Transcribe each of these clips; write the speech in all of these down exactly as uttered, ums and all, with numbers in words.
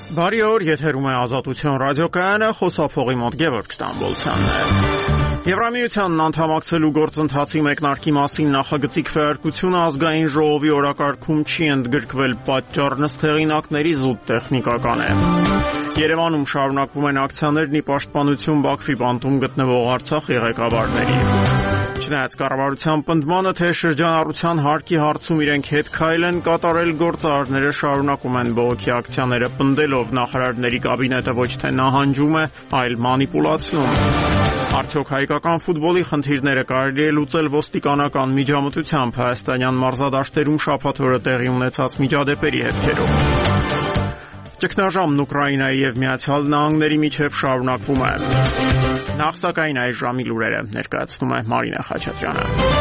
Բարի օր, եթերում է Ազատություն ռադիոկայանը, խոսափողի մոտ Գևորգ Ստամբոլցյանն է։ Եվրամիությանն անդամակցելու գործընթացի մեկնարկի մասին նախագծի քվեարկությունը ազգային ժողովի օրակարգում չի ընդգրկվել պատճառ նստեղինակների զուտ տեխնիկական է։ Երևանում շարունակվում են ակցիաներն ի պաշտպանություն Բաքվի բանտում գտնվող Արցախի ղեկավարների։ Չնայած կառավարության պնդմանը, թե շրջանառության հարկի հարցում իրենք հետ քայլ են կատարել, գործարարները շարունակում են բողոքի ակցիաները պնդելով նախարարների կաբինետը ոչ թե նահանջում է, այլ մանիպուլացնում։ Արդյոք հայկական ֆուտբոլի խնդիրները կարելի է լուծել ոստիկանական միջամտությամբ հայաստանյան մարզադաշտերում շաբաթ օրը տեղի ունեցած միջադեպերի հետքերով։ Ճգնաժամն Ուկրաինայի եւ Միացյալ Նահանգների միջև շարունակվում է։ Նախ սակայն այս ժամի լուրերը ներկայացնում է Մարինա Խաչատրյանը։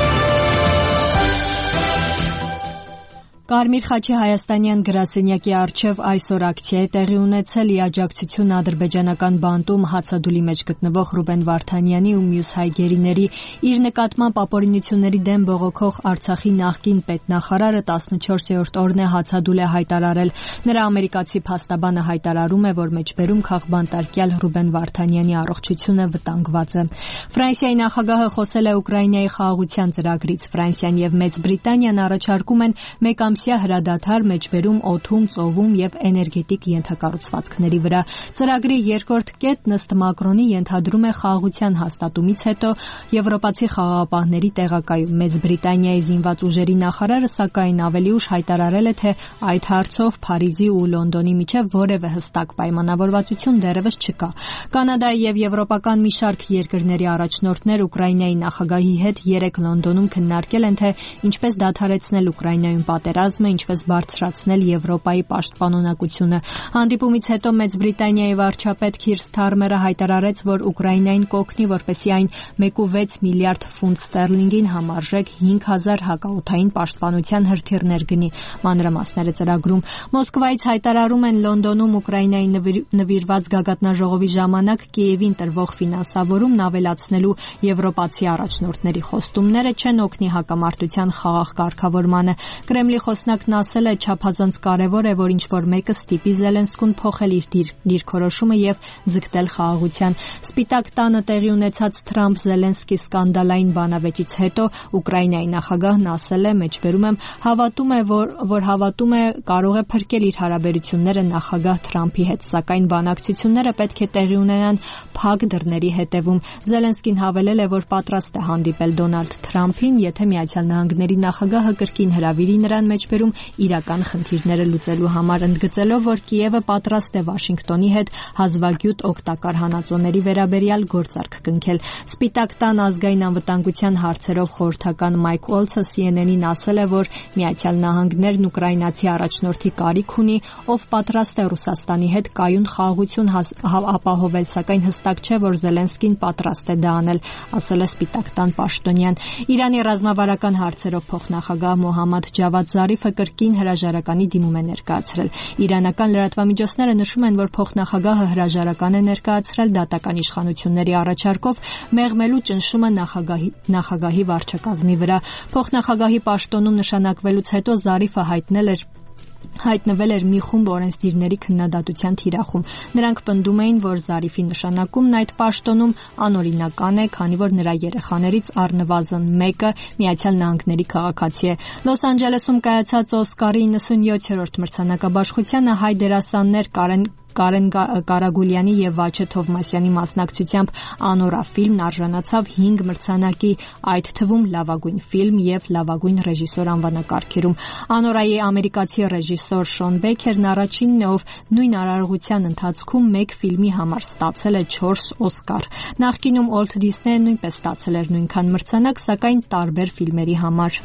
Կարմիր խաչի հայաստանյան գրասենյակի առջև այսօր ակցիա է տեղի ունեցել ի աջակցություն ադրբեջանական բանտում հացադուլի մեջ գտնվող Ռուբեն Վարդանյանի ու մյուս հայ գերիների իր նկատմամբ ապօրինությունների դեմ բողոքող Արցախի նախկին պետնախարարը տասնչորսերորդ օրն է հացադուլ է հայտարարել։ Նրա ամերիկացի փաստաբանը հայտարարում է, որ մեջբերում քաղբանտարկյալ Ռուբեն Վարդանյանի առողջությունը վտանգված է։ Ֆրանսիայի նախագահը խոսել է Ուկրաինայի խաղաղության ծրագրից։ Ֆրանսիան եւ Մեծ Բրիտանիան առաջարկում են մեկ ամսյա հրադադար մեջբերում օդում, ծովում եւ էներգետիկ ենթակառուցվածքների վրա։ Ծրագրի երկրորդ կետն ըստ Մակրոնի ենթադրում է խաղաղության հաստատումից հետո եվրոպացի խաղաղապահների տեղակայում։ Մեծ Բրիտանիայի զինված ուժերի նախարարը սակայն ավելի ուշ հայտարարել է, թե այդ հարցով Փարիզի ու Լոնդոնի միջև որևէ հստակ պայմանավորվածություն դեռևս չկա։ Կանադայի եւ եվրոպական մի շարք երկրների առաջնորդներ Ուկրաինայի նախագահի հետ երեկ Լոնդոնում քննարկել են, թե ինչպես դադարեցնել Ուկրաինայում պատերազմը, ինչպես բարձրացնել Եվրոպայի պաշտպանունակությունը։ Հանդիպումից հետո Մեծ Բրիտանիայի վարչապետ Քիր Սթարմերը հայտարարեց, որ Ուկրաինային կօգնի, որպեսզի այն մեկ կόμμα վեց միլիարդ ֆունտ ստերլինգին համարժեք հինգ հազար հակաօդային պաշտպանության հրթիռներ գնի։ Մանրամասները ծրագրում Մոսկվայից հայտարարում են Լոնդոնում Ուկրաինայի նվիրված գագաթնաժողովի ժամանակ Կիևին տրվող ֆինանսավորումն ավելացնելու եվրոպացի առաջնորդների խոստումները չեն օգնի հակամարտության խաղաղ կարգավորմանը։ Կրեմլի խոսնակն ասել է, չափազանց կարևոր է, որ ինչ-որ մեկը ստիպի Զելենսկուն փոխել իր դիրքորոշումը եւ ձգտել խաղաղության։ Սպիտակ տանը տեղի ունեցած Թրամփ-Զելենսկի սկանդալային բանավեճից հետո Ուկրաինայի նախագահն ասել է, մեջբերում եմ, հավատում է, որ, որ հավատում է կարող է փրկել իր հարաբերությունները նախագահ Թրամփի հետ, սակայն բանակցությունները պետք է տեղի ունենան փակ դռների հետևում։ Զելենսկին հավելել է, որ պատրաստ է հանդիպել Դոնալդ Թրամփին, եթե Միացյալ Նահանգների նախագահը կրկին հրավիրի նրան մեջբերում իրական խնդիրները լուծելու համար, ընդգծելով, որ Կիևը պատրաստ է Վաշինգտոնի հետ հազվագյուտ օգտակար հանածոների վերաբերյալ գործարք կնքել։ Սպիտակ տան ազգային անվտանգության հարցերով խորհրդական Մայք Ուոլցը սի են են-ին ասել է, որ Միացյալ Նահանգներն ուկրաինացի առաջնորդի կարիք ունի, ով պատրաստ է Ռուսաստանի հետ կայուն խաղաղություն ապահովել, սակայն հստակ չէ, որ Զելենսկին պատրաստ է դա անել, ասել է Սպիտակ տան պաշտոնյան։ Իրանի ռազմավարական հարցերով փոխնախագահ Մոհամմադ Ջավադ Զարիֆը կրկին հրաժարականի դիմում է ներկայացրել։ Իրանական լրատվամիջոցները նշում են, որ փոխնախագահը հրաժարական է ներկայացրել դատական իշխանությունների առաջարկով մեղմելու ճնշումը նախագահի, նախագահի վարչակազմի վրա։ Փոխնախագահի պաշտոնում նշանակվելուց հետո Զարիֆը հայտնել էր հայտնվել էր մի խումբ օրենսդիրների քննադատության թիրախում։ Նրանք պնդում էին, որ Զարիֆի նշանակումն այդ պաշտոնում անօրինական է, քանի որ նրա երեխաներից առնվազն մեկը Միացյալ Նահանգների քաղաքացի է։ Լոս Անջելեսում կայացած Օսկարի իննսունյոթերորդ մրցանակաբաշխությանը հայ դերասաններ Կարեն Կարեն Կարագուլյանի եւ Վաչե Թովմասյանի մասնակցությամբ Անորա ֆիլմն արժանացավ հինգ մրցանակի, այդ թվում լավագույն ֆիլմ եւ լավագույն ռեժիսոր անվանակարգերում։ Անորայի ամերիկացի ռեժիսոր Շոն Բեքերն առաջինն է, ով նույն արարողության ընթացքում մեկ ֆիլմի համար ստացել է չորս Օսկար։ Նախկինում Ուոլթ Դիսնեյը նույնպես ստացել էր նույնքան մրցանակ, սակայն տարբեր ֆիլմերի համար։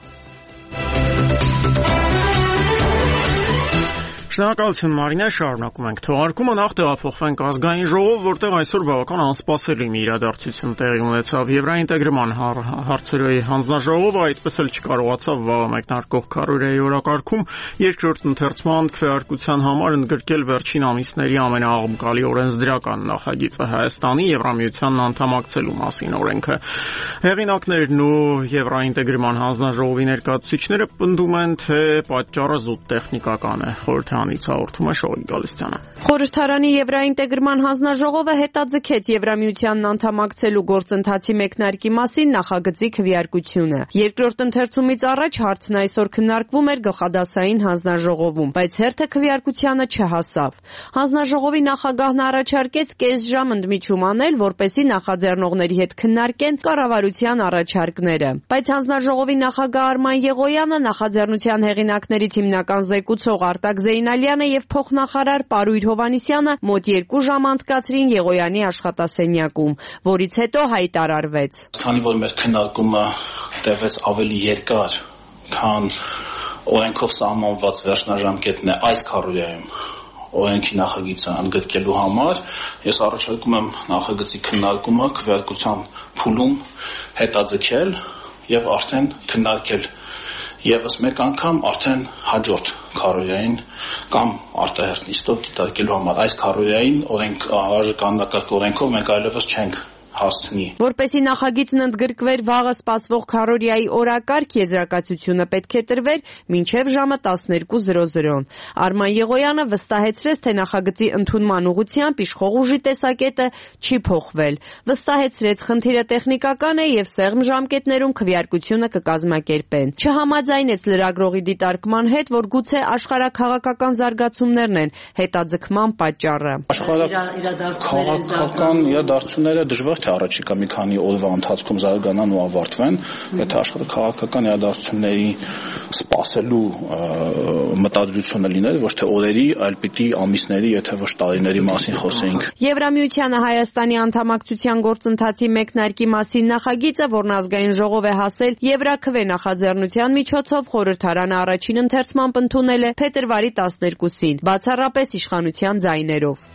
Շնորհակալություն Մարինա, շարունակում ենք թողարկումը, նախ տեղափոխվենք ազգային ժողով, որտեղ այսօր բավական անսպասելի մի իրադարձություն տեղի ունեցավ։ Եվրաինտեգրման հարցերի հանձնաժողովը այդպես էլ չկարողացավ վաղը մեկնարկող քարոզիայի օրակարգում երկրորդ ընթերցման քվեարկության համար ընդգրկել վերջին ամիսների ամենաաղմկալի օրենսդրական նախագիծը Հայաստանի Եվրամիությանն անդամակցելու մասին օրենքը։ Հեղինակներն ու Եվրաինտեգրման հանձնաժողովի ներկայացուցիչները պնդում են, թե պատճառը զուտ տեխնիկական է։ Խորհրդի Թեհրանից հաղորդում է Շողի Գալստյանը։ Խորհրդարանի Եվրաինտեգրման հանձնաժողովը հետաձգեց Եվրամիությանն անդամակցելու գործընթացի մեկնարկի մասին նախագծի քվեարկությունը։ Երկրորդ ընթերցումից առաջ հարցն այսօր քննարկվում էր գլխադասային հանձնաժողովում, բայց հերթը քվեարկությանը չհասավ։ Հանձնաժողովի նախագահն առաջարկեց կես ժամ ընդմիջում անել, որպեսզի նախաձեռնողների հետ քննարկեն կառավարության առաջարկները։ Բայց հանձնաժողովի նախագահ Արման Եղոյանը, նախաձեռնության հեղինակներից հիմնական զեկուցող Արտակ Զեյնալյանը եւ փոխնախարար Պարույր Հովհաննիսյանը մոտ երկու ժամ անցկացրին Եղոյանի աշխատասենյակում, որից հետո հայտարարվեց. Քանի որ մեր քննարկումը տևեց ավելի երկար, քան օրենքով սահմանված վերջնաժամկետն է այս քառորիայում օրենքի նախագիծը ընդգրկելու համար, ես առաջարկում եմ նախագծի քննարկումը քվեարկության փուլում հետաձգել եւ արդեն քննարկել եւս մեկ անգամ արդեն հաջորդ քառորիային կամ արտահերթ նիստով դիտարկելու համար։ Այս քառորիային օրենք արժեքանակարգ օրենքով մենք այլևս չենք հասցնի։ Որպեսզի նախագիծն ընդգրկվեր վաղը սպասվող քառորիայի օրակարգ, եզրակացությունը պետք է տրվեր մինչև ժամը տասներկու զրո զրոն։ Արման Եղոյանը վստահեցրեց, թե նախագծի ընդունման ուղղությամբ իշխող ուժի տեսակետը չի փոխվել։ Վստահեցրեց, խնդիրը տեխնիկական է եւ սեղմ ժամկետներում քվեարկությունը կկազմակերպեն։ Չհամաձայնեց լրագրողի դիտարկման հետ, որ գուցե աշխարհաքաղաքական զարգացումներն են հետաձգման պատճառը։ Աշխարհաքաղաքական իրադարձությունները դժվար թե առաջիկա մի քանի օրվա ընթացքում զարգանան ու ավարտվեն, եթե աշխարհաքաղաքական իրադարձությունների սպասելու մտադրությունը լիներ, ոչ թե օրերի, այլ պիտի ամիսների, եթե ոչ տարիների մասին խոսեինք։ Եվրամիությանը Հայաստանի անդամակցության գործընթացի մեկնարկի մասին նախագիծը, որն ազգային ժողով է հասել Եվրաքվե նախաձեռնության միջոցով, խորհրդարանը առաջին ընթերցմամբ ընդունել է փետրվարի տասներկուսին, բացառապես իշխանության ձայներով։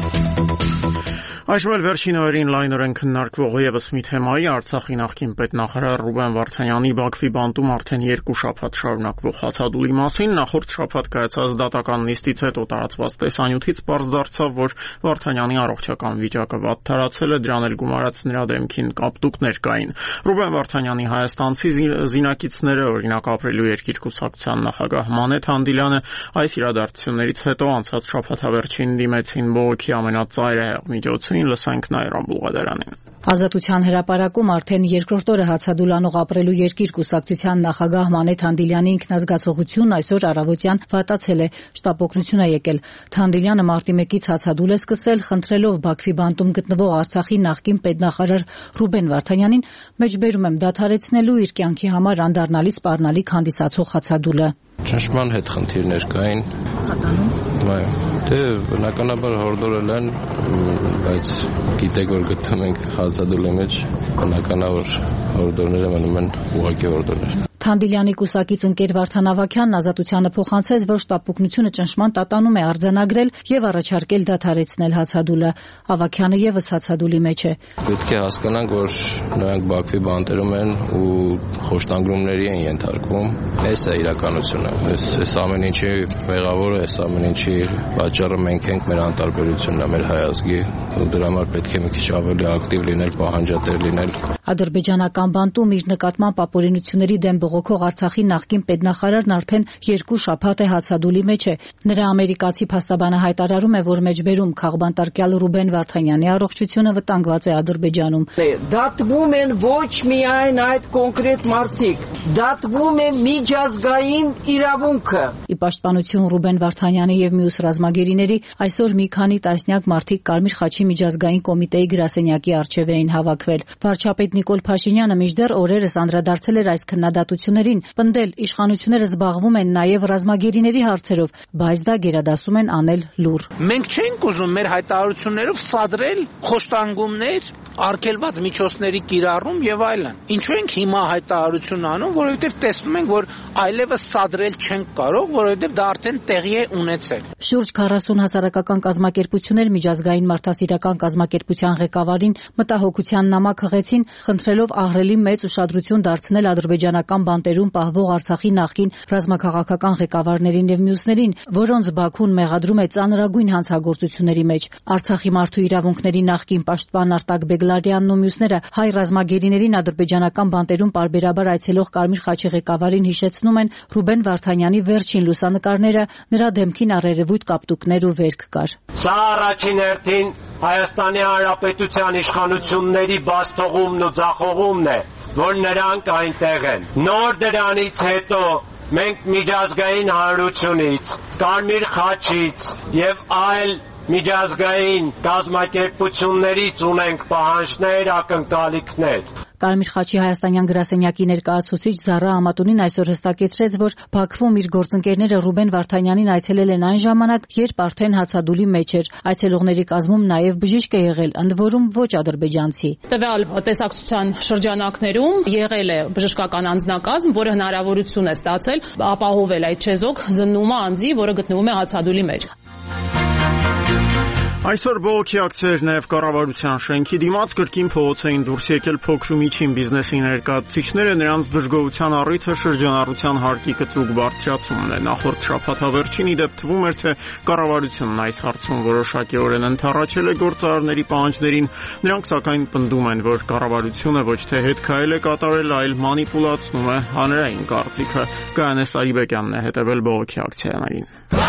Այժմ էլ վերջին օրերին լայնորեն քննարկվող ևս մի թեմայի Արցախի նախկին պետնախարար Ռուբեն Վարդանյանի Բաքվի բանտում արդեն երկու շաբաթ շարունակվող հացադուլի մասին նախորդ շաբաթ կայացած դատական նիստից հետո տարածված տեսանյութից պարզ դարձավ, որ Վարդանյանի առողջական վիճակը վատթարացել է, դրան էլ գումարած նրա դեմքին կապտուկներ կային։ Ռուբեն Վարդանյանի հայաստանցի զինակիցները, օրինակ ապրելու երկիր կուսակցության նախագահ Մանեթ Հանդիլյանը, այս իրադարձություններից հետո անցած շաբաթավերջին դիմեցին բողոքի ամենածայրահեղ միջոցին։ Լսենք Նայիրան Բուղադարանին։ Ազատության հրապարակում արդեն երկրորդ օրը հացադուլանող ապրելու երկիր կուսակցության նախագահ Մանեթ Հանդիլյանի ինքնազգացողությունն այսօր առավոտյան վատացել է, շտապօգնություն է եկել։ Հանդիլյանը մարտի մեկից հացադուլ է սկսել, խնդրելով Բաքվի բանտում գտնվող Արցախի նախկին պետնախարար Ռուբեն Վարդանյանին մեջբերում եմ դադարեցնելու իր կյանքի համար անդառնալի սպառնալիք հանդիսացող հացադուլը։ Ճնշման հետ խնդիրներ կային։ Այո, դե բնականաբար հորդորել են, բայց գիտեք, որ գտնում ենք հացադուլի մեջ, բնականաբար հորդորները մնում են ուղղակի հորդորներ։ Հանդիլյանի կուսակից ընկեր Վարդան Ավագյանն Ազատությանը փոխանցեց, որ շտապօգնությունը ճնշման տատանում է արձանագրել եւ առաջարկել դադարեցնել հացադուլը։ Ավագյանը եւս հացադուլի մեջ է։ Պետք է հասկանանք, որ նրանք Բաքվի բանտերում են ու խոշտանգումների են ենթարկվում։ Այս է իրականությունը։ Այս այս ամեն ինչի մեղավորը, այս ամեն ինչի պատճառը մենք ենք, մեր անտարբերությունն է, մեր հայազգի, ու դրա համար պետք է մի քիչ ավելի ակտիվ լինել, պահանջատեր լինել։ Ադրբեջանական բանտում իր նկատմամբ ապօրինությունների դեմ բողոքող Արցախի նախկին պետնախարարն արդեն երկու շաբաթ է հացադուլի մեջ է։ Նրա ամերիկացի փաստաբանը հայտարարում է, որ մեջբերում քաղբանտարկյալ Ռուբեն Վարդանյանի առողջությունը վտանգված է Ադրբեջանում։ Դատվում են ոչ միայն այդ կոնկրետ մարդիկ, դատվում է միջազգային իրավունքը։ Ի պաշտպանություն Ռուբեն Վարդանյանի եւ մյուս ռազմագերիների այսօր մի քանի տասնյակ մարդիկ Կարմիր խաչի միջազգային կոմիտեի գրասենյակի առջև էին հավաքվել։ Վարչապետ Նիկոլ Փաշինյանը մինչդեռ օրերս անդրադարձել էր այս քննադատություններին, պնդել իշխանությունները զբաղվում են նաև ռազմագերիների հարցերով, բայց դա գերադասում են անել լուռ։ Մենք չենք ուզում մեր հայտարարություններով սադրել խոշտանգումներ, արգելված միջոցների կիրառում եւ այլն։ Ինչու ենք հիմա հայտարարություն անում, որովհետեւ տեսնում ենք, որ այլևս սադրել չենք կարող, որովհետեւ դա արդեն տեղի է ունեցել։ Շուրջ քառասուն հասարակական կազմակերպություններ միջազգային մարդասիրական կազմակերպության ղեկավարին մտահոգության նամակ հղեցին, խնդրելով ահռելի մեծ ուշադրություն դարձնել ադրբեջանական բանտերում պահվող Արցախի նախկին ռազմաքաղաքական ղեկավարներին եւ մյուսներին, որոնց Բաքուն մեղադրում է ծանրագույն հանցագործությունների մեջ։ Արցախի մարդու իրավունքների նախկին պաշտպան Արտակ Բեգլարյանն ու մյուսները հայ ռազմագերիներին ադրբեջանական բանտերում պարբերաբար այցելող Կարմիր խաչի ղեկավարին հիշեցնում են Ռուբեն Վարդանյանի վերջին լուսանկարները, նրա դեմքին առերևույթ կապտուկներ ու վերք կար։ Սա առաջին հերթին Հայաստանի Հանրապետության իշխանությունների բացթողումն ու ձախողումն է, որ նրանք այնտեղ են։ Նոր դրանից հետո մենք միջազգային հանրությունից, Կարմիր խաչից եւ այլ միջազգային կազմակերպություններից ունենք պահանջներ, ակնկալիքներ։ Կարմիր խաչի հայաստանյան գրասենյակի ներկայացուցիչ Զառա Ամատունին այսօր հստակեցրեց, որ Բաքվում իր գործընկերները Ռուբեն Վարդանյանին այցելել են այն ժամանակ, երբ արդեն հացադուլի մեջ էր։ Այցելողների կազմում նաև բժիշկ է եղել, ընդ որում ոչ ադրբեջանցի։ Տվյալ տեսակցության շրջանակներում եղել է բժշկական անձնակազմ, որը հնարավորություն է ստացել ապահովել այդ չեզոք զննումը անձի, որը գտնվում է հացադուլի մեջ։ Այսօր բողոքի ակցիեր նաև կառավարության շենքի դիմաց կրկին փողոց էին դուրս եկել փոքր ու միջին բիզնեսի ներկայացուցիչները, նրանց դժգոհության առիթը շրջանառության հարկի կտրուկ բարձրացումն է։ Նախորդ շաբաթավերջին ի դեպ թվում էր, թե կառավարությունն այս հարցում որոշակիորեն ընդառաջել է գործարարների պահանջներին, նրանք սակայն պնդում են, որ կառավարությունը ոչ թե հետքայել է կատարել, այլ մանիպուլացնում է հանրային կարծիքը։ Գայանե Սարիբեկյանն է հետևել բողոքի ակցիաներին։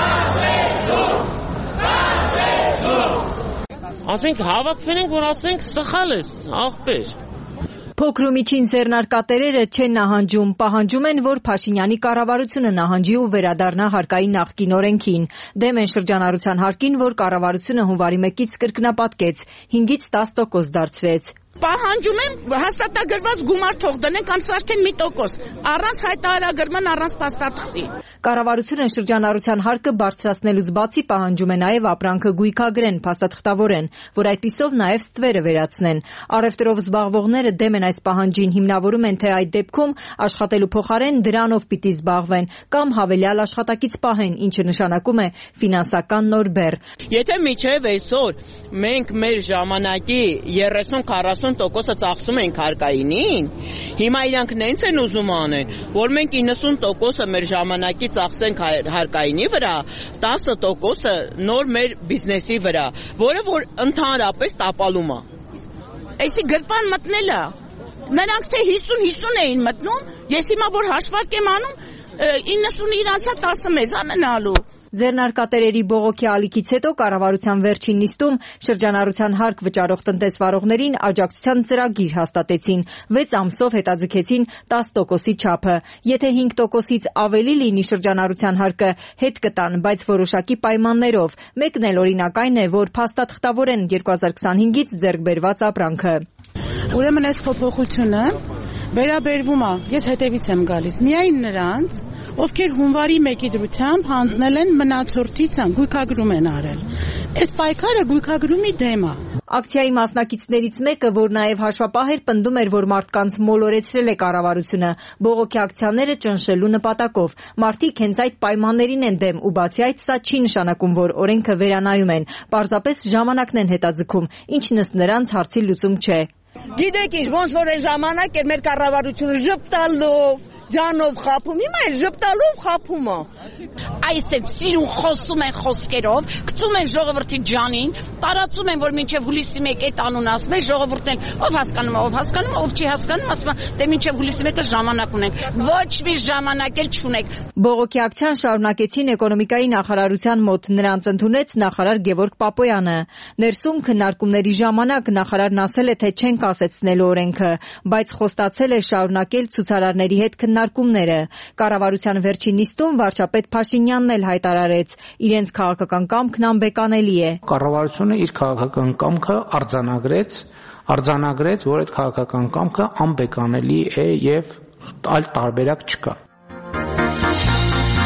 Ասենք հավաքվել ենք, որ ասենք սխալ է, ախպեր։ Փոքր ու միջին ձեռնարկատերերը չեն նահանջում, պահանջում են, որ Փաշինյանի կառավարությունը նահանջի ու վերադառնա հարկային նախկին օրենքին։ Դեմ են շրջանառության հարկին, որ կառավարությունը հունվարի մեկից կրկնապատկեց, հինգից տաս տոկոս դարձրեց։ Պահանջում եմ հաստատագրված գումար թող դնեն կամ սարքեն մի տոկոս, առանց հայտարարագրման, առանց փաստաթղթի։ Կառավարությունը շրջանառության հարկը բարձրացնելուց բացի պահանջում է նաև ապրանքը գույքագրեն, փաստաթղթավորեն, որ այդպիսով նաև ստվերը վերացնեն։ Առևտրով զբաղվողները դեմ են այս պահանջին, հիմնավորում են, թե այդ դեպքում աշխատելու փոխարեն դրանով պիտի զբաղվեն կամ հավելյալ աշխատակից պահեն, ինչը նշանակում է ֆինանսական նոր բեռ։ Եթե միջև այսօր մենք մեր ժամանակի երեսուն քառասուն տոկոսը ծախսում ենք հարկայինին, հիմա իրանք նենց են ուզում անեն, որ մենք իննսուն տոկոսը մեր ժամանակի ծախսենք հարկայինի վրա, տասը տոկոսը նոր մեր բիզնեսի վրա, որը որ ընդհանրապես տապալում է։ Այսի գրպան մտնելը, նրանք թե հիսուն հիսուն էին մտնում, ես հիմա որ հաշվարկ եմ անում, իննսուն իրանցա տասը մեզ ամենալու։ Ձեռնարկատերերի բողոքի ալիքից հետո կառավարության վերջին նիստում շրջանառության հարկ վճարող տնտեսվարողներին աջակցության ծրագիր հաստատեցին, վեց ամսով հետաձգեցին տաս տոկոսի չափը։ Եթե հինգ տոկոսից ավելի լինի շրջանառության հարկը, հետ կտան, բայց որոշակի պայմաններով։ Մեկն էլ օրինակ այն է, որ փաստաթղթավորեն երկու հազար քսանհինգից ձեռք բերված ապրանքը։ Ուրեմն այս փոփոխությունը վերաբերվում է, ես հետևից եմ գալիս, միայն նրանց, ովքեր հունվարի մեկի դրությամբ հանձնել են մնացորդից գույքագրում են արել։ Այս պայքարը գույքագրումի դեմ է։ Ակցիայի մասնակիցներից մեկը, որ նաև հաշվապահ էր, պնդում էր, որ մարդկանց մոլորեցրել է կառավարությունը բողոքի ակցիաները ճնշելու նպատակով։ Մարդիկ հենց այդ պայմաններին են դեմ ու բացի այդ սա չի նշանակում, որ օրենքը վերանայում են, պարզապես ժամանակն են հետաձգում, ինչն ըստ նրանց հարցի լուծում չէ։ Գիտեք ինչ, ոնց որ այն ժամանակ էր մեր կառավարությունը ժպտալով, ջանով խափում, հիմա էլ ժպտալով խափում է։ Այս էլ սիրուն խոսում են խոսքերով, գցում են ժողովրդի ջանին, տարածում են, որ մինչև հուլիսի մեկը այդ անուն ասում են, ժողովուրդն էլ ով հասկանում է, ով հասկանում է, ով չի հասկանում, ասում է, դե մինչև հուլիսի մեկը ժամանակ ունենք։ Ոչ մի ժամանակ էլ չունենք։ Բողոքի ակցիան շարունակեցին էկոնոմիկայի նախարարության մոտ, նրանց ընդունեց նախարար Գևորգ Պապոյանը։ Ներսում քննարկումների ժամանակ նախարարն ասել է, թե չեն կասեցնելու օրենքը, բայց խոստացել է շարունակել ցուցարարների հետ քննարկումները։ Կառավարության վերջին նիստում վարչապետ Փաշինյանն էլ հայտարարեց, իրենց քաղաքական կամքն անբեկանելի է։ Կառավարությունը իր քաղաքական կամքը արձանագրեց, արձանագրեց, որ այդ քաղաքական կամքը անբեկանելի է եւ այլ տարբերակ չկա։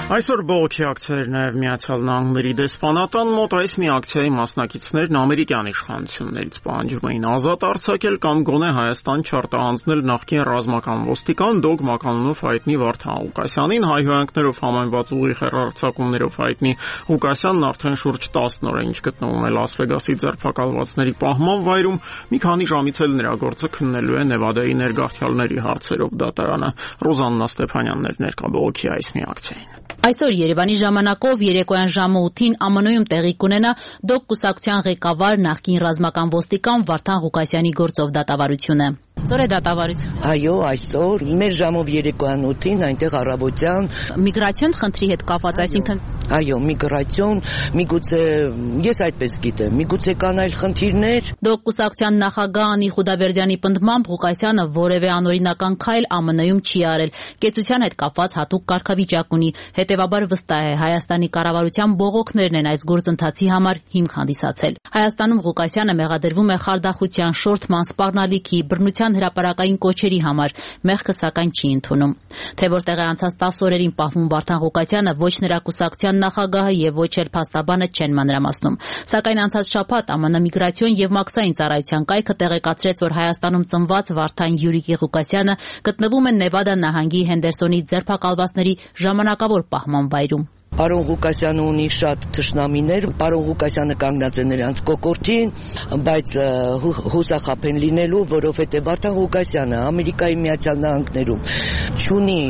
Այսօր բողոքի ակցիա էր նաև Միացյալ Նահանգների դեսպանատան մոտ այս մի ակցիայի մասնակիցներն ամերիկյան իշխանություններից պահանջում էին ազատ արձակել կամ գոնե Հայաստան չարտահանձնել նախկին ռազմական ոստիկան Դոգ Մականունով հայտնի Վարդան Ղուկասյանին, հայհոյանքներով համայնված ուղիղ հեռարձակումներով հայտնի Ղուկասյանն արդեն շուրջ տասն օր է ինչ գտնվում է Լաս Վեգասի ձերբակալվածների պահման վայրում, մի քանի ժամից էլ նրա գործը քննելու է Նևադայի ներգաղթյալների հարցերով դատարանը։ Ռոզաննա Ստեփանյանն էր ներկա բողոքի այս մի ակցիային։ Այսօր Երևանի ժամանակով երեկոյան ժամը ութին ԱՄՆ-ում տեղի կունենա Դոգ կուսակցության ղեկավար նախկին ռազմական ոստիկան Վարդան Ղուկասյանի գործով դատավարությունը։ Այսօր է դատավարություն։ Այո, այսօր մեր ժամով երեկոյան ութին այնտեղ առավոտյան միգրացիոն խնդրի հետ կապված, այսինքն այո, միգրացիոն, միգուցե ես այդպես գիտեմ, միգուցե կան այլ խնդիրներ։ Դոգ կուսակցության նախագահ Անի Խուդաբերդյանի պնդմամբ Ղուկասյանը որևէ անօրինական քայլ ԱՄՆ-ում չի արել, կեցության հետ կապված հատուկ կարգավիճակ ունի, հետևաբար վստահ է Հայաստանի կառավարության բողոքներն են այս գործընթացի համար հիմք հանդիսացել։ Հայաստանում Ղուկասյանը մեղադրվում է խարդախության, շորթման, սպառնալիքի, բռնության հրապարակային կոչերի համար, մեղքը սակայն չի ընդունում։ Թե որտեղ է անցած տասը օրերին պահվում Վարդան Ղուկասյանը, ոչ նրա կուսակցության նախագահը եւ ոչ էլ փաստաբանը չեն մանրամասնում։ Սակայն անցած շաբաթ ԱՄՆ միգրացիոն եւ մաքսային ծառայության կայքը տեղեկացրեց, որ Հայաստանում ծնված Վարդան Յուրիկի Ղուկասյանը գտնվում է Նևադա նահանգի Հենդերսոնի ձերբակալվածների ժամանակավոր պահման վայրում։ Պարոն Ղուկասյանը ունի շատ թշնամիներ, պարոն Ղուկասյանը կանգնած է նրանց կոկորդին, բայց հուսախապ են լինելու, որովհետև Վարդան Ղուկասյանը Ամերիկայի Միացյալ Նահանգներում չունի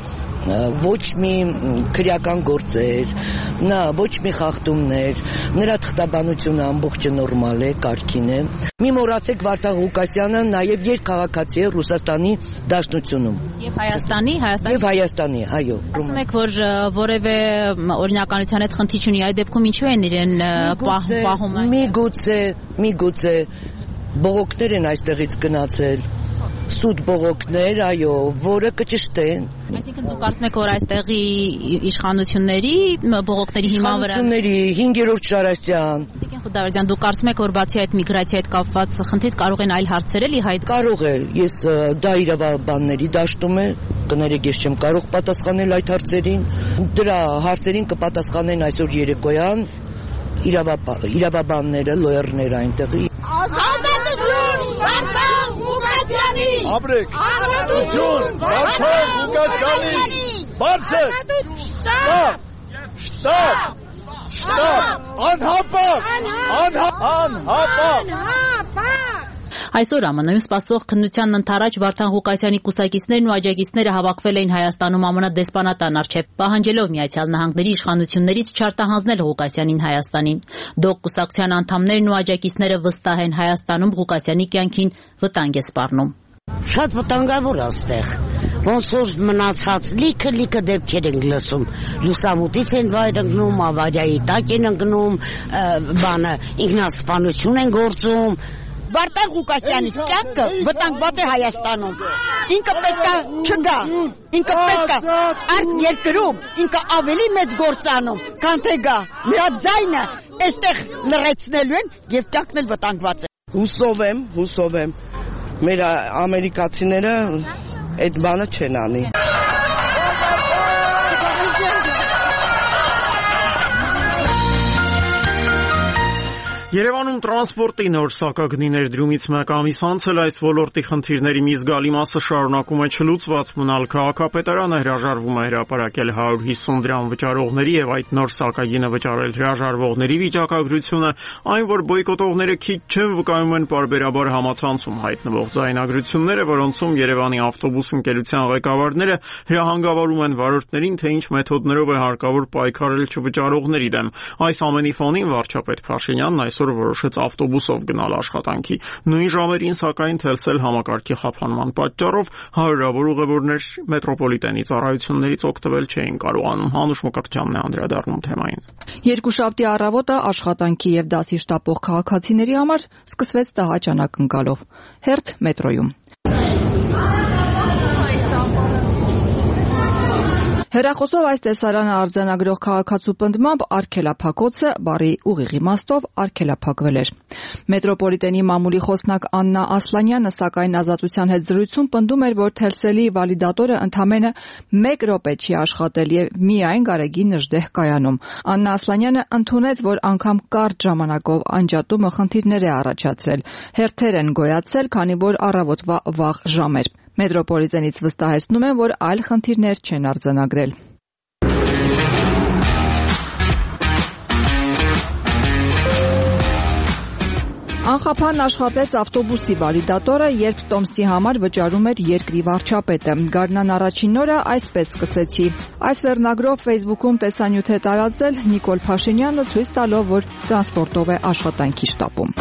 ոչ մի քրեական գործեր, նա ոչ մի խախտումներ, նրա թղթաբանությունը ամբողջը նորմալ է, կարգին է։ Մի մոռացեք Վարդան Ղուկասյանը նաև երկքաղաքացի է Ռուսաստանի Դաշնությունում։ Եվ Հայաստանի, Հայաստանի Եվ Հայաստանի, այո։ Ասում եք, որ որևէ օրինականության հետ խնդիր չունի, այդ դեպքում ինչու են իրեն պահում։ Միգուցե, միգուցե բողոքներ են այստեղից գնացել։ Սուտ բողոքներ, այո, որը կճշտեն։ Այսինքն դուք կարծում եք, որ այստեղի իշխանությունների բողոքների հիման վրա իշխանությունների հինգերորդ Շարասյան։ Տիկին Խուդաբերդյան, դուք կարծում եք, որ բացի այդ միգրացիայի հետ կապված խնդրից կարող են այլ հարցեր էլի հայտ։ Կարող է, ես դա իրավաբանների դաշտում է, կներեք ես չեմ կարող պատասխանել այդ հարցերին։ Դրա հարցերին կպատասխանեն այսօր երեկոյան իրավաբանները, լոյերները այնտեղի։ Ապրեք, ազատություն, Վարդան Ղուկասյանի, բարձր, շտապ, շտապ, շտապ, անհապաղ, անհապաղ։ Այսօր ԱՄՆ-ում սպասվող քննությանն ընդառաջ Վարդան Ղուկասյանի կուսակիցներն ու աջակիցները հավաքվել էին Հայաստանում ԱՄՆ դեսպանատան առջև, պահանջելով Միացյալ Նահանգների իշխանություններից չարտահանձնել Ղուկասյանին Հայաստանին։ Դոգ կուսակցության անդամներն ու աջակիցները վստահ են Հայաստանում Ղուկասյանի կյանքին վտանգ է սպառնում։ Շատ վտանգավոր է այստեղ, ոնց որ մնացած լիքը-լիքը դեպքեր ենք լսում, լուսամուտից են վայր ընկնում, ավարիայի տակ են ընկնում, բանը ինքնասպանություն են գործում։ Վարդան Ղուկասյանի կյանքը վտանգված է Հայաստանում։ Ինքը պետքա չգա, ինքը պետքա արդ երկրում, ինքը ավելի մեծ գործ անում, քան թե գա։ Նրա ձայնը այստեղ լռեցնելու են եւ կյանքն էլ վտանգված է։ Հուսով եմ, հուսով եմ, մեր ամերիկացիները այդ բանը չեն անի։ Երևանում տրանսպորտի նոր սակագնի ներդրումից մեկ ամիս անց էլ այս ոլորտի խնդիրների մի զգալի մասը շարունակում է չլուծված մնալ։ Քաղաքապետարանը հրաժարվում է հրապարակել հարյուր հիսուն դրամ վճարողների եւ այդ նոր սակագինը վճարել հրաժարվողների վիճակագրությունը, այն որ բոյկոտողները քիչ չեն վկայում են պարբերաբար համացանցում հայտնվող ձայնագրությունները, որոնցում Երևանի ավտոբուս ընկերության ղեկավարները հրահանգավորում են վարորդներին, թե ինչ մեթոդներով է հարկավոր պայքարել չվճարողների դեմ։ Այս ամենի ֆոնին վարչապետ Փաշինյանն այս որոշեց ավտոբուսով գնալ աշխատանքի։ Նույն ժամերին, սակայն, թելսել համակարգի խափանման պատճառով հարյուրավոր ուղևորներ մետրոպոլիտենի ծառայություններից օգտվել չէին կարողանում։ Հանուշ Մկրտչյանն է անդրադառնում թեմային։ Երկուշաբթի առավոտը աշխատանքի եւ դասի շտապող քաղաքացիների համար սկսվեց տհաճ անակնկալով։ Հերթ մետրոյում։ Հեռախոսով այս տեսարանը արձանագրող քաղաքացու պնդմամբ արգելափակոցը բառի ուղիղ իմաստով արգելափակվել էր։ Մետրոպոլիտենի մամուլի խոսնակ Աննա Ասլանյանը սակայն Ազատության հետ զրույցում պնդում էր, որ Թելսելի վալիդատորը ընդամենը մեկ րոպե չի աշխատել եւ միայն Գարեգի Նժդեհ կայանում։ Աննա Ասլանյանը ընդունեց, որ անգամ կարճ ժամանակով անջատումը խնդիրներ է առաջացրել։ Հերթեր են գոյացել, քանի որ առավոտվա վաղ ժամ էր։ Մետրոպոլիտենից վստահեցնում են, որ այլ խնդիրներ չեն արձանագրել։ Անխափան աշխատեց ավտոբուսի վալիդատորը, երբ տոմսի համար վճարում էր երկրի վարչապետը։ Գարնան առաջին օրը այսպես սկսեցի։ Այս վերնագրով Facebook-ում տեսանյութ է տարածել Նիկոլ Փաշինյանը, ցույց տալով, որ տրանսպորտով է աշխատանքի շտապում։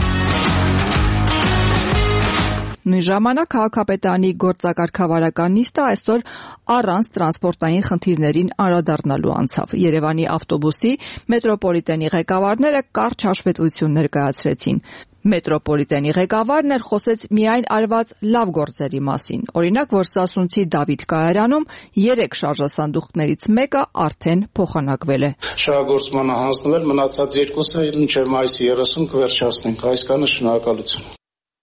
Նույն ժամանակ քաղաքապետարանի գործակարգավարական նիստը այսօր առանց տրանսպորտային խնդիրներին անդրադառնալու անցավ։ Երևանի ավտոբուսի մետրոպոլիտենի ղեկավարները կարճ հաշվետվություն ներկայացրեցին։ Մետրոպոլիտենի ղեկավարն էր խոսեց միայն արված լավ գործերի մասին։ Օրինակ, որ Սասունցի Դավիթ կայարանում երեք շարժասանդուղքներից մեկը արդեն փոխանակվել է։ Շահագործմանը հանձնվել, մնացած երկուսը մինչև մայիսի երեսուն կվերջացնենք։ Այս կանը շնորհակալություն։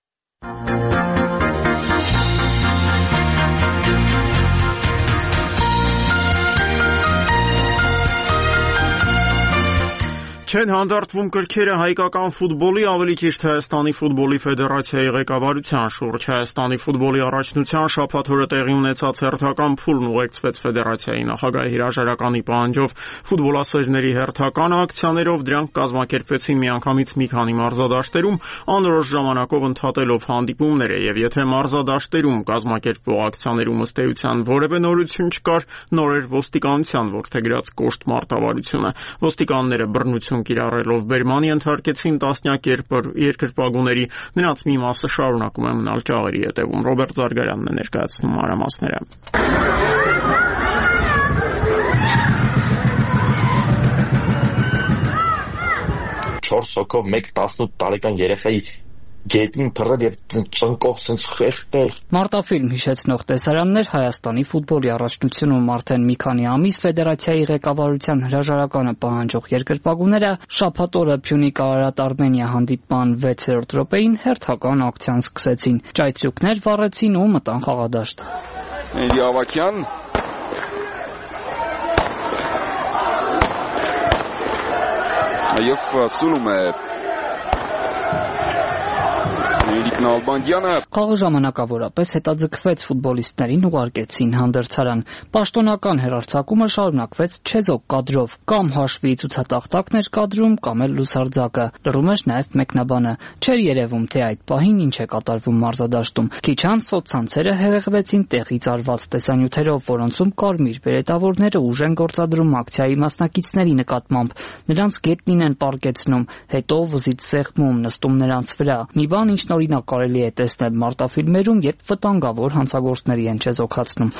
Չեն հանդարտվում կրքերը հայկական ֆուտբոլի, ավելի ճիշտ Հայաստանի ֆուտբոլի ֆեդերացիայի ղեկավարության շուրջ։ Հայաստանի ֆուտբոլի առաջնության շաբաթ օրը տեղի ունեցած հերթական փուլն ուղեկցվեց ֆեդերացիայի նախագահի հրաժարականի պահանջով ֆուտբոլասերների հերթական ակցիաներով, դրանք կազմակերպվեցին միանգամից մի քանի մարզադաշտերում, անորոշ ժամանակով ընդհատելով հանդիպումները, եւ եթե մարզադաշտերում կազմակերպվող ակցիաներում ըստ էության որևէ նորություն չկար, նոր էր ոստիկանության որդեգրած կոշտ մարտավարությունը։ Ոստիկանները բռնություն կիրառելով բերմանի ենթարկեցին տասնյակ երկրպագուների, նրանց մի մասը շարունակում է մնալ ճաղերի հետևում։ Ռոբերտ Զարգարյանն է ներկայացնում մանրամասները։ չորս հոգով մեկ տասնութ տարեկան երեխայի գետին փռել եւ ծնկով ցած խեղդել։ Մարտաֆիլմ հիշեցնող տեսարաններ Հայաստանի ֆուտբոլի առաջնությունում արդեն մի քանի ամիս ֆեդերացիայի ղեկավարության հրաժարականը պահանջող երկրպագուները շաբաթ օրը Փյունիկ Արարատ Արմենիա հանդիպման վեցերորդ րոպեին հերթական ակցիան սկսեցին։ Ճայթյուրքներ վառեցին ու մտան խաղադաշտ։ Էնդի Ավակյան Եվ սունում է Խաղը ժամանակավորապես հետաձգվեց, ֆուտբոլիստներին ուղարկեցին հանդերձարան։ Պաշտոնական հեռարձակումը շարունակվեց չեզոք կադրով, կամ հաշվի ցուցատախտակներ կադրում, կամ էլ լուսարձակը։ Լռում էր նաև մեկնաբանը։ Չէր երևում, թե այդ պահին ինչ է կատարվում մարզադաշտում։ Քիչ անց սոցցանցերը հեղեղվեցին տեղից արված տեսանյութերով, որոնցում կարմիր բերետավորները ուժ են գործադրում ակցիայի մասնակիցների նկատմամբ։ Նրանց գետնին են պառկեցնում, հետո վզից սեղմում, նստում նրանց վրա։ Մի բան, ինչ օրինակ կարելի է տեսնել մարտաֆիլմերում, երբ վտանգավոր հանցագործների են չեզոքացնում։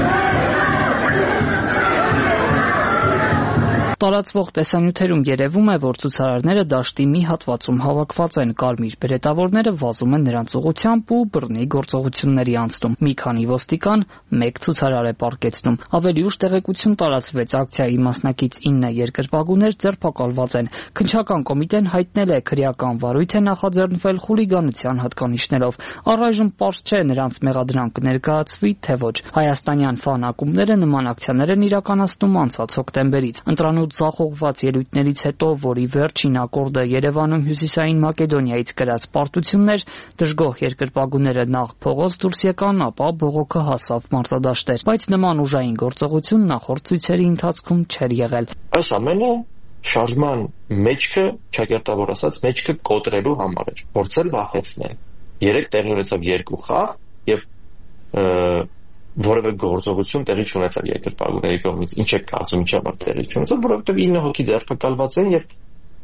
Տարածվող տեսանյութերում երևում է, որ ցուցարարները դաշտի մի հատվածում հավաքված են, կարմիր բերետավորները վազում են նրանց ուղղությամբ ու բռնի գործողությունների անցնում։ Մի քանի ոստիկան մեկ ցուցարար է պառկեցնում։ Ավելի ուշ տեղեկություն տարածվեց, ակցիայի մասնակից ինը երկրպագուներ ձերբակալված են։ Քննչական կոմիտեն հայտնել է, քրեական վարույթ է նախաձեռնվել խուլիգանության հատկանիշներով։ Առայժմ պարզ չէ նրանց մեղադրանք կներկայացվի, թե ոչ։ Հայաստանյան ֆան ակումբները նման ակցիաներ են իրականացնում անցած հոկտեմբերից։ Ընտրանում Զախողված ելույթներից հետո, որի վերջին ակորդը Երևանում Հյուսիսային Մակեդոնիայից կրած պարտություններ, դժգոհ երկրպագուները նախ փողոց դուրս եկան, ապա բողոքը հասավ մարզադաշտեր, բայց նման ուժային գործողություն նախորդ ցույցերի ընթացքում չէր եղել։ Այս ամենը շարժման մեջքը, ճակերտավոր ասած, մեջքը կոտրելու համար էր, փորձել վախեցնել։ Երեք տեղի ունեցավ երկու խաղ եւ որևէ գործողություն տեղի չունեցավ երկրպագուների կողմից։ Ինչ է կարծում, ինչի համար տեղի չունեցավ, որովհետև ինը հոգի ձերբակալված են եւ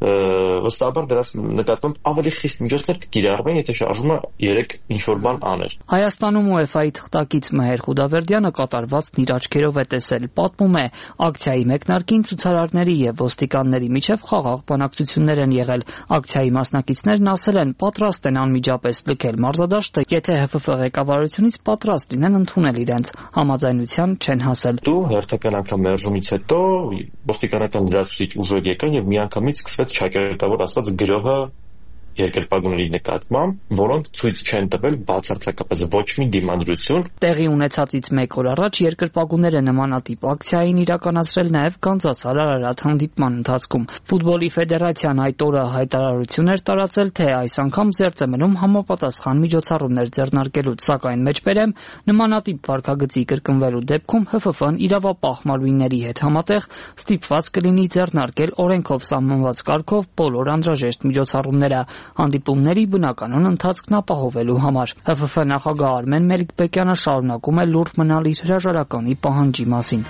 վստահաբար դրանց նկատմամբ ավելի խիստ միջոցներ կկիրառվեն, եթե շարժումը երեք ինչ-որ բան աներ։ Հայաստանում ՈՒԵՖԱ-ի թղթակից Մհեր Խուդավերդյանը կատարվածն իր աչքերով է տեսել, պատմում է, ակցիայի մեկնարկին ցուցարարների եւ ոստիկանների միջև խաղաղ բանակցություններ են եղել։ Ակցիայի մասնակիցներն ասել են, պատրաստ են անմիջապես լքել մարզադաշտը, եթե ՀՖՖ ղեկավարությունից պատրաստ լինեն ընդունել իրենց, համաձայնության չեն հասել։ Դու հերթական անգամ մերժումից հետո ոստիկանական լրացուցիչ ուժեր եկան եւ միանգամից սկսվեց ճակերտավոր ասված գրոհը երկրպագուների նկատմամբ, որոնք ցույց չեն տվել բացարձակապես ոչ մի դիմադրություն։ Տեղի ունեցածից մեկ օր առաջ երկրպագուները նմանատիպ ակցիային իրականացրել նաև Գանձասար Արարատ հանդիպման ընթացքում։ Ֆուտբոլի ֆեդերացիան այդ օրը հայտարարություն էր տարածել, թե այս անգամ զերծ է մնում համապատասխան միջոցառումներ ձեռնարկելուց, սակայն մեջբերեմ նմանատիպ վարքագծի կրկնվելու դեպքում ՀՖՖ-ն իրավապահ մարմինների հետ համատեղ ստիպված կլինի ձեռնարկել օրենքով սահմանված կարգով բոլոր անհրաժեշտ միջոցառումները հանդիպումների բնականon ընթացքն ապահովելու համար։ ՀՖՖ նախագահ Արմեն Մելիքբեկյանը շարունակում է լուրջ մնալ իր հրաժարականի պահանջի մասին։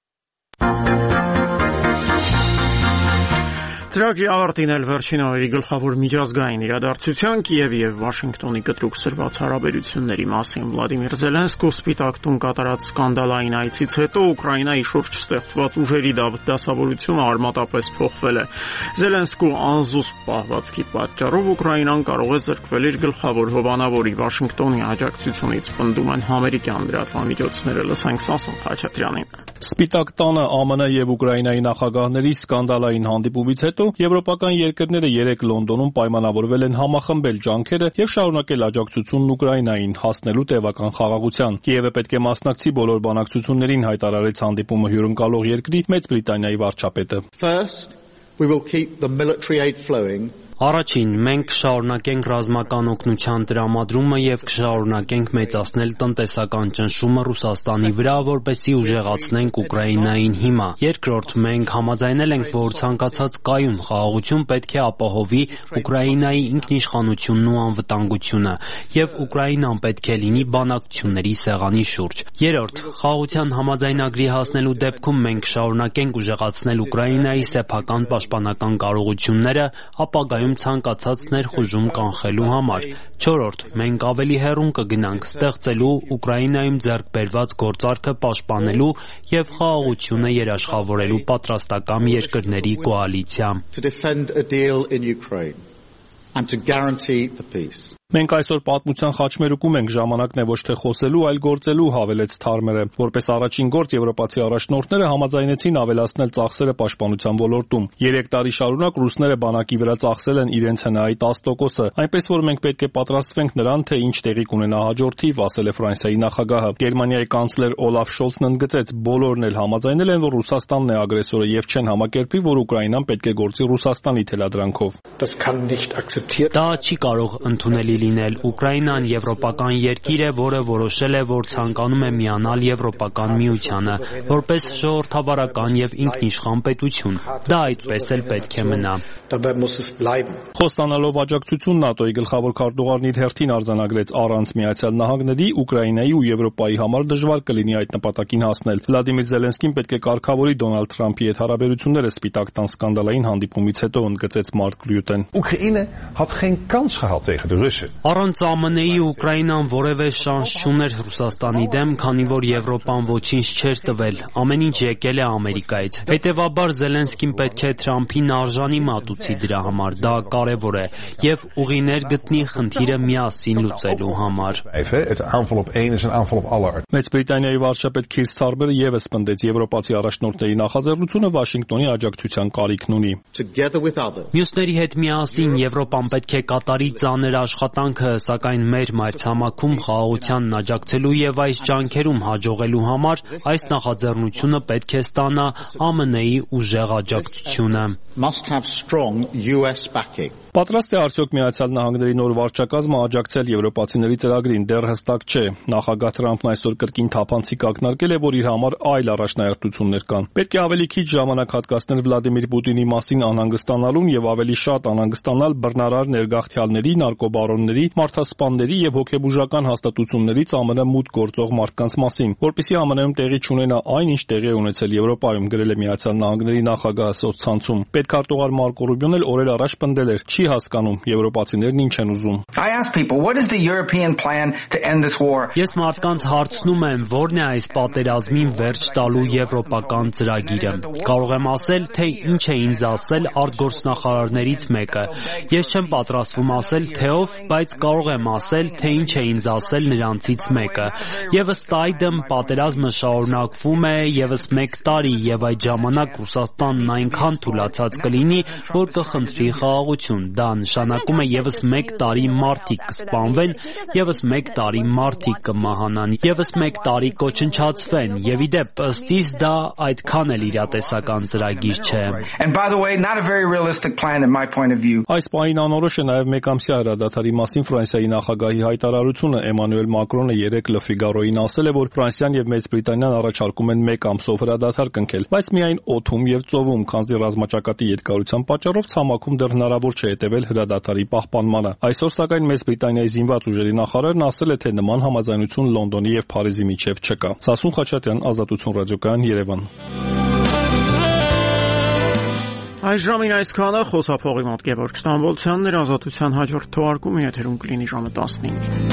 Ծրագրի ավարտին էլ վերջին օրերի գլխավոր միջազգային իրադարձության Կիևի եւ Վաշինգտոնի կտրուկ սրված հարաբերությունների մասին Վլադիմիր Զելենսկու Սպիտակ տուն կատարած սկանդալային այցից հետո Ուկրաինայի շուրջ ստեղծված ուժերի դասավորությունը արմատապես փոխվել է։ Զելենսկու անզուսպ պահվածքի պատճառով Ուկրաինան կարող է զրկվել իր գլխավոր հովանավորի Վաշինգտոնի աջակցությունից, պնդում են ամերիկյան լրատվամիջոցները։ Լսենք Սասուն Խաչատրյանին։ Սպիտակ տանը ԱՄՆ եւ Ուկրաինայի նախագահների սկանդալային հանդիպումից հետո եվրոպական երկրները երեք Լոնդոնում պայմանավորվել են համախմբել ջանքերը եւ շարունակել աջակցությունն Ուկրաինային հասնելու տևական խաղաղության։ Կիևը պետք է մասնակցի բոլոր բանակցություններին, հայտարարեց հանդիպումը հյուրընկալող երկրի Մեծ Բրիտանիայի վարչապետը։ First, we will keep the military aid flowing. Առաջին, մենք կշարունակենք ռազմական օգնության տրամադրումը եւ կշարունակենք մեծացնել տնտեսական ճնշումը Ռուսաստանի վրա, որպեսզի ուժեղացնենք Ուկրաինային հիմա։ Երկրորդ, մենք համաձայնել ենք, որ ցանկացած կայուն խաղաղություն պետք է ապահովի Ուկրաինայի ինքնիշխանությունն ու անվտանգությունը, եւ Ուկրաինան պետք է լինի բանակցությունների սեղանի շուրջ։ Երրորդ, խաղաղության համաձայնագրի հասնելու դեպքում մենք կշարունակենք ուժեղացնել Ուկրաինայի սեփական պաշտպանական կարողությունները, ապագայում ցանկացած ներխուժում կանխելու համար։ Չորրորդ, մենք ավելի հեռուն կգնանք ստեղծելու Ուկրաինայում ձեռք բերված գործարքը պաշտպանելու եւ խաղաղությունը երաշխավորելու պատրաստական երկրների կոալիցիա։ To defend a deal in Ukraine and to guarantee the peace. Մենք այսօր պատմության խաչմերուկում ենք, ժամանակն է ոչ թե խոսելու, այլ գործելու, հավելեց Թարմերը։ Որպես առաջին գործ եվրոպացի առաջնորդները համաձայնեցին ավելացնել ծախսերը պաշտպանության ոլորտում։ Երեք տարի շարունակ ռուսները բանակի վրա ծախսել են իրենց հնայի տասը տոկոսը, այնպես որ մենք պետք է պատրաստվենք նրան, թե ինչ տեղի կունենա հաջորդիվ, ասել է Ֆրանսիայի նախագահը։ Գերմանիայի կանցլեր Օլաֆ Շոլցն ընդգծեց, բոլորն էլ համաձայնել են, որ Ռուսաստանն է ագրեսորը եւ չեն համակերպի, որ Ուկրաինան պետք է գործի Ռուսաստանի թելադրանքով։ Դա չի կարող ընդունելի լինել։ Ուկրաինան եվրոպական երկիր է, որը որոշել է, որ ցանկանում է միանալ Եվրոպական միությանը, որպես ժողովրդավարական եւ ինքնիշխան պետություն։ Դա այդպես էլ պետք է մնա։ Խոստանալով աջակցություն ՆԱՏՕ-ի գլխավոր քարտուղարն իր հերթին արձանագրեց առանց Միացյալ Նահանգների Ուկրաինայի ու Եվրոպայի համար դժվար կլինի այդ նպատակին հասնել։ Վլադիմիր Զելենսկին պետք է կարգավորի Դոնալդ Թրամփի հետ հարաբերությունները Սպիտակ տան սկանդալային հանդիպումից հետո, ընդգծեց Մարկ Ռյուտեն։ Oekraïne had geen kans gehad tegen de Russen. Առանց ԱՄՆ-ի Ուկրաինան որևէ շանս չուներ Ռուսաստանի դեմ, քանի որ Եվրոպան ոչինչ չէր տվել։ Ամեն ինչ եկել է Ամերիկայից։ Հետևաբար Զելենսկին պետք է Թրամփին արժանի մատուցի դրա համար։ Դա կարևոր է եւ ուղիներ գտնի խնդիրը միասին լուծելու համար։ Մեծ Բրիտանիայի վարչապետ Քիր Սթարմերը եւս պնդեց եվրոպացի առաջնորդների նախաձեռնությունը Վաշինգտոնի աջակցության կարիքն ունի։ Մյուսների հետ միասին Եվրոպան պետք է կատարի ծանր աշխատանքը, սակայն մեր մայրցամաքում խաղաղությանն աջակցելու եւ այս ջանքերում հաջողելու համար այս նախաձեռնությունը պետք է ստանա ԱՄՆ-ի ուժեղ աջակցությունը։ Must have strong U S backing. Պատրաստ է արդյոք Միացյալ Նահանգների նոր վարչակազմը աջակցել եվրոպացիների ծրագրին, դեռ հստակ չէ։ Նախագահ Թրամփն այսօր կրկին թափանցիկ ակնարկել է, որ իր համար այլ առաջնահերթություններ կան։ Պետք է ավելի քիչ ժամանակ հատկացնել Վլադիմիր Պուտինի մասին անհանգստանալուն եւ ավելի շատ անհանգստանալ բռնարար ներգաղթյալների, նարկոբարոնների, մարդասպանների եւ հոգեբուժական հաստատություններից ԱՄՆ մուտք գործող մարդկանց մասին, որպեսզի ԱՄՆ-ում տեղի չունենա այն, ինչ տեղի է ունեցել Եվրոպայում, գրել է Միացյալ Նահանգների նախագահը սոցցանցում։ Պետքարտուղար Մարկո Ռուբիոն էլ օրեր առաջ պնդել էր, չի հասկանում եվրոպացիներն ինչ են ուզում։ Ես մարդկանց հարցնում եմ, որն է այս պատերազմին վերջ տալու եվրոպական ծրագիրը։ Կարող եմ ասել, թե ինչ է ինձ ասել արտգործնախարարներից մեկը։ Ես չեմ պատրաստվում ասել, թե ով, բայց կարող եմ ասել, թե ինչ է ինձ ասել նրանցից մեկը։ Եվ ըստ այդմ պատերազմը շարունակվում է եւս մեկ տարի, եւ այդ ժամանակ Ռուսաստանն այնքան թուլացած կլինի, որ կխնդրի խաղաղություն։ Դա նշանակում է եւս մեկ տարի մարդիկ կսպանվեն, եւս մեկ տարի մարդիկ կմահանան, եւս մեկ տարի կոչնչացվեն, եւ իդեպ ըստ իս դա այդքան էլ իրատեսական ծրագիր չէ։ Այս պահին անորոշ է նաեւ մեկամսյա հրադադարի մասին Ֆրանսիայի նախագահի հայտարարությունը։ Էմանուել Մակրոնը երեկ Le Figaro-ին ասել է, որ Ֆրանսիան եւ Մեծ Բրիտանիան առաջարկում են մեկ ամսով հրադադար կնքել, բայց միայն օդում եւ ծովում, քանզի ռազմաճակատի երկարության պատճառով ցամաքում դեռ հնարավոր չէ հետևել հրադադարի պահպանմանը։ Այսօր սակայն Մեծ Բրիտանիայի զինված ուժերի նախարարն ասել է, թե նման համաձայնություն Լոնդոնի եւ Փարիզի միջև չկա։ Սասուն Խաչատյան, Ազատություն ռադիոկայան, Երևան։ Այս ժամին այսքանը, խոսափողի մոտ Գևորգ Ստամբոլցյանն էր, Ազատության հաջորդ թողարկումը եթերում կլինի ժամը տասնինը։